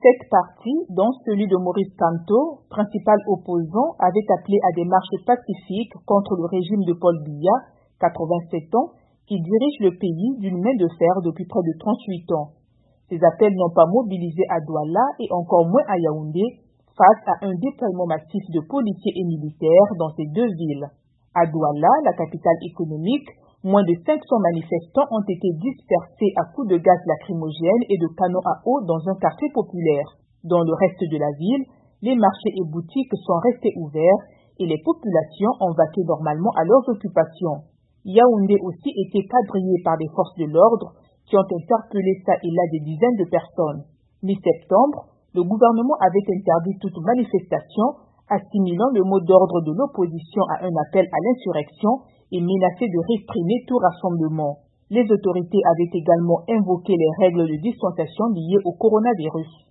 7 partis, dont celui de Maurice Kamto, principal opposant, avaient appelé à des marches pacifiques contre le régime de Paul Biya, 87 ans, qui dirige le pays d'une main de fer depuis près de 38 ans. Ces appels n'ont pas mobilisé à Douala et encore moins à Yaoundé face à un déploiement massif de policiers et militaires dans ces deux villes. À Douala, la capitale économique, moins de 500 manifestants ont été dispersés à coups de gaz lacrymogène et de canons à eau dans un quartier populaire. Dans le reste de la ville, les marchés et boutiques sont restés ouverts et les populations ont vaqué normalement à leurs occupations. Yaoundé aussi était quadrillé par des forces de l'ordre qui ont interpellé ça et là des dizaines de personnes. Mi-septembre, le gouvernement avait interdit toute manifestation, assimilant le mot d'ordre de l'opposition à un appel à l'insurrection et menacé de réprimer tout rassemblement. Les autorités avaient également invoqué les règles de distanciation liées au coronavirus.